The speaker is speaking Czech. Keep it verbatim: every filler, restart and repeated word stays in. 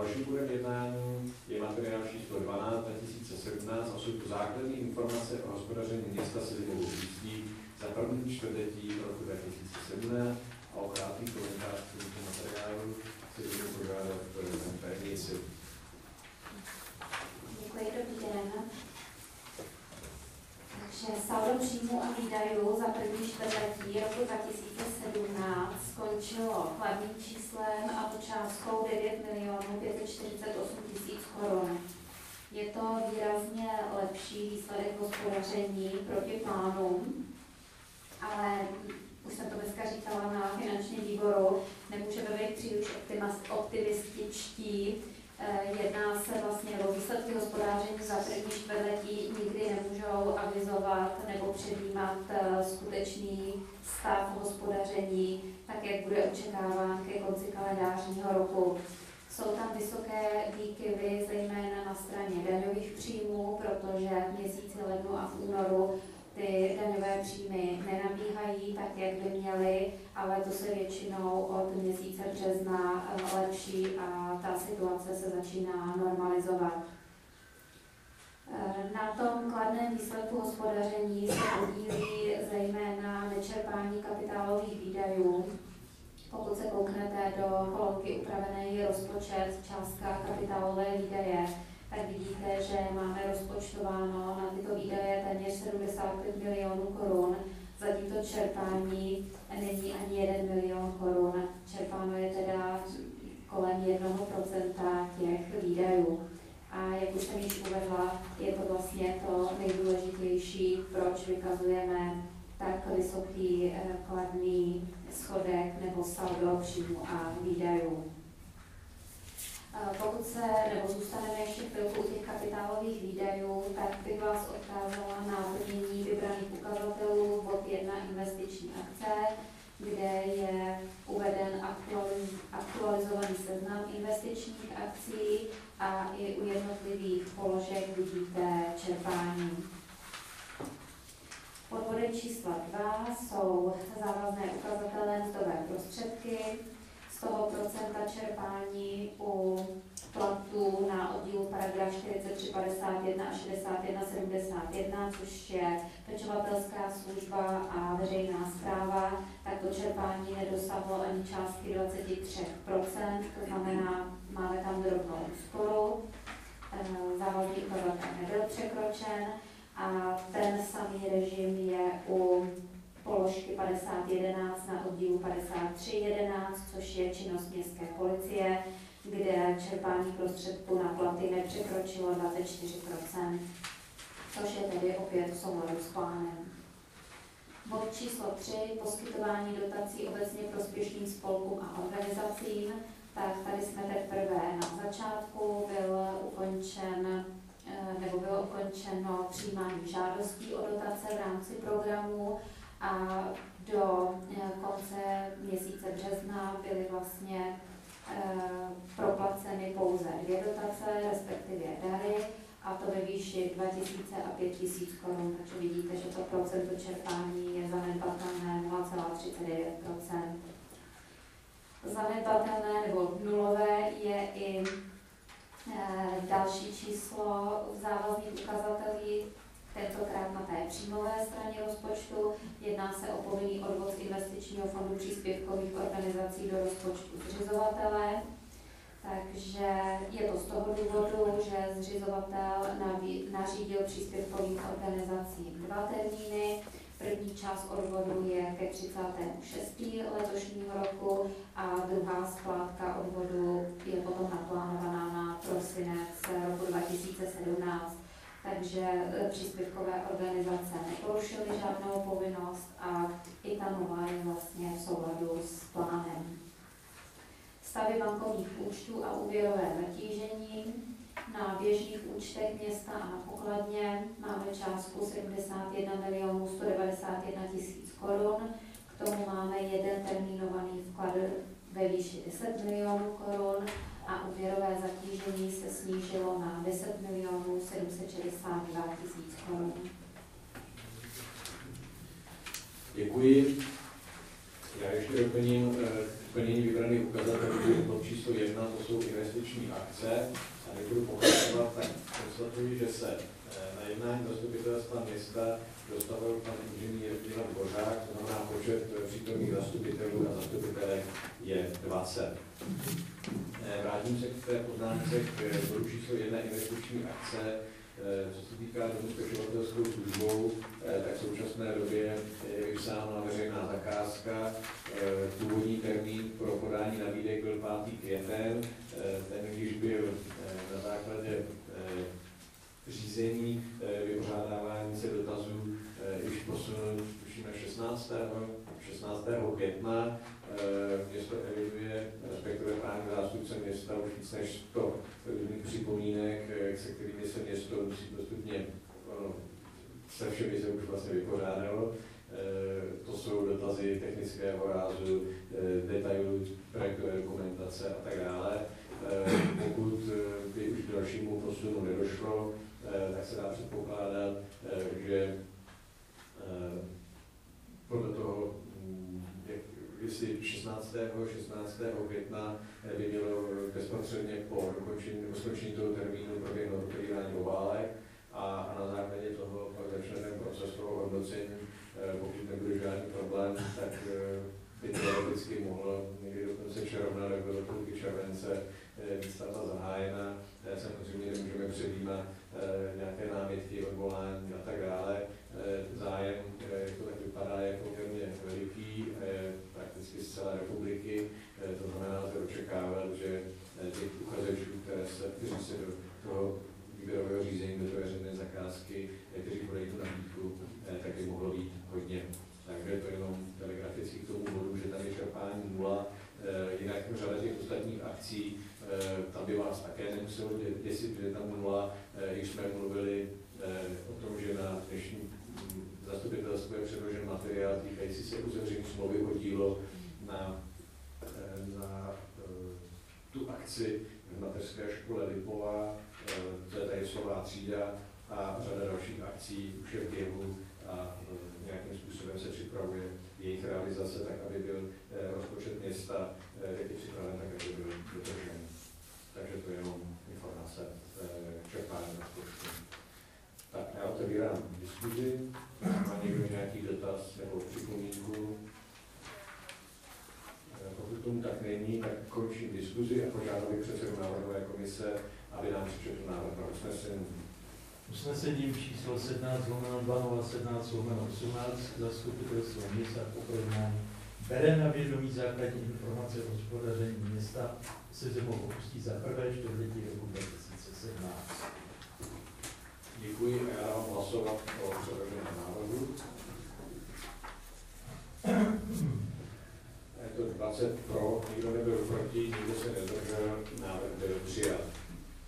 Další bodem jednání je materiál číslo dvanáct dva tisíce sedmnáct a jsou to základní informace o hospodaření města Slimovou Ústí za první čtvrtletí roku dva tisíce sedmnáct a o krátký komentář k tomuto materiálu si budu požádat prezident Pernici. Děkuji, dobrý den. Takže saldo příjmů a výdajů za první čtvrtletí roku dva tisíce sedmnáct skončilo hlavním číslem a to částkou devět milionů pět set čtyřicet osm tisíc korun. Je to výrazně lepší výsledek hospodaření proti plánům, ale už jsem to dneska říkala na finančním výboru, nemůžeme být příliš optimističtí. Jedná se vlastně o výsledky hospodáření za první čtvrtletí, nikdy nemůžou avizovat nebo předjímat skutečný stav hospodaření, tak jak bude očekáván ke konci kalendářního roku. Jsou tam vysoké výkyvy, zejména na straně daňových příjmů, protože v měsíci lednu a v únoru ty daňové příjmy nenabíhají tak, jak by měly, ale to se většinou od měsíce března lepší a ta situace se začíná normalizovat. Na tom kladném výsledku hospodaření se podílí zejména nečerpání kapitálových výdajů. Pokud se kouknete do kolonky upravený rozpočet, částka kapitálové výdaje, tak vidíte, že máme rozpočtováno na tyto výdaje téměř sedmdesát pět milionů korun. Zatím to čerpání není ani jeden milion korun. Čerpáno je teda kolem jednoho procenta těch výdajů. A jak už jsem již uvedla, je to vlastně to nejdůležitější, proč vykazujeme tak vysoký kladný schodek nebo saldo příjmu a výdajů. Pokud se, nebo zůstaneme ještě chvilku u těch kapitálových výdajů, tak bych vás odkázala na plnění vybraných ukazatelů bod jedna investiční akce, kde je uveden aktualiz, aktualizovaný seznam investičních akcí a i u jednotlivých položek vidíte čerpání. Pod bodem čísla dva jsou závazné ukazatele mzdové prostředky. Z toho procenta čerpání u platů na oddílu paragraf čtyřicet tři padesát jedna a šedesát jedna sedmdesát jedna, což je pečovatelská služba a veřejná správa, tak to čerpání nedosáhlo ani částky dvacet tři procent, to znamená, máme tam drobnou úsporu, závazný ukazatel nebyl překročen a ten samý režim je u položky padesát jedenáct na oddílu padesát tři jedenáct, což je činnost městské policie, kde čerpání prostředků na platy nepřekročilo dvacet čtyři procent, což je tedy opět v souladu s plánem. Bod číslo tři, poskytování dotací obecně prospěšným spolkům a organizacím, tak tady jsme teprve na začátku, byl ukončen nebo bylo ukončeno přijímání žádostí o dotace v rámci programu a do konce měsíce března byly vlastně e, proplaceny pouze dvě dotace, respektive dary, a to ve výši dva tisíce a pět tisíc korun, takže vidíte, že to procento čerpání je zanedbatelné nula celá třicet devět procent. Zanedbatelné nebo nulové je i další číslo v závazných ukazatelích, tentokrát na té příjmové straně rozpočtu. Jedná se o povinný odvod z investičního fondu příspěvkových organizací do rozpočtu zřizovatele. Takže je to z toho důvodu, že zřizovatel nařídil příspěvkovým organizacím dva termíny. První část odvodu je ke třicátému šestému letošního roku a druhá splátka odvodu je potom naplánovaná na prosinec roku dva tisíce sedmnáct. Takže příspěvkové organizace neporušily žádnou povinnost a i ta nová je vlastně v souladu s plánem. Stavy bankovních účtů a úvěrové zatížení. Na běžných účtech města a na pokladně máme částku sedmdesát jedna milionů sto devadesát jedna tisíc korun. K tomu máme jeden termínovaný vklad ve výši deset milionů korun a úvěrové zatížení se snížilo na deset milionů sedm set šedesát dva tisíc korun. Děkuji. Já ještě doplním plnění vybraných ukazatelů. Bod číslo jedna, to jsou investiční investiční akce a nebudu pokračovat, tak konstatuji, že se na jednání zastupitelstva města dostavil pan inženýr Milan Dvořák, to znamená počet přítomných zastupitelů a zastupitelek je dvacet. Vrátím se k té poznámce k bodu číslo jedna investiční akce. Co se týká domu s pečovatelskou službou, tak v současné době je vypsána veřejná zakázka. Původní termín pro podání nabídek byl pátý květen. Ten, když byl na základě řízení vypořádávání se dotazů již posunul, tuším, na šestnáctého května. Město eviduje, respektive právní zástupce města, už víc než sto různých připomínek, se kterými se město musí postupně, no, se všemi se už vlastně vypořádalo. To jsou dotazy technického rázu, detailů projektové dokumentace a tak dále. Pokud by už k dalšímu posunu nedošlo, tak se dá předpokládat, že podle toho, jestli šestnáctého května by mělo bezprostředně po dokončení nebo skončení toho termínu proběhnout otevírání obálek a, a na základě toho pak začne ten proces toho hodnocení. Pokud nebude žádný problém, tak by teoreticky mohlo někdy do konce června nebo do půlky července výstavba zahájena. Samozřejmě nemůžeme předjímat nějaké námitky, odvolání a tak dále. Zájem, jak to tak vypadá, je poměrně veliký, prakticky z celé republiky. To znamená, že očekávat, že těch uchazečů, které se, kteří se do toho výběrového řízení, do té veřejné zakázky, kteří podají tu nabídku, tak by mohlo být hodně. Takže to jenom telegraficky k tomu bodu, že tady je čerpání nula. Jinak řada těch ostatních akcí, tam by vás také nemuselo děsit, že je tam nula. Když jsme mluvili o tom, že na dnešní zastupitelstvu je předložen materiál týkající se uzavření smlouvy o dílo na, na tu akci v mateřské škole Lipova, to je tady slová třída a řada dalších akcí už je v běhu a nějakým způsobem se připravuje jejich realizace, tak aby byl rozpočet města, jak je připraven, tak aby byl dodržen. Takže to je jenom informace čerpání rozpočtu. Tak já otevírám diskuzi. Má někdo nějaký dotaz nebo připomínku? Pokud tomu tak není, tak končím diskuzi a požádal bych předsedu návrhové komise, aby nám přečetl návrh na usnesení. Usnesením číslo sedmnáct lomeno dva nula sedmnáct lomeno osmnáct zastupitelstvo města po projednání bere na vědomí základní informace o hospodaření města se zemovou ústí za prvé čtvrtletí roku dva tisíce sedmnáct. Děkuji a já dám hlasovat o předloženém návrhu. Je to dvacet pro, nikdo nebyl proti, nikdo se nezdržel, návrh byl přijat.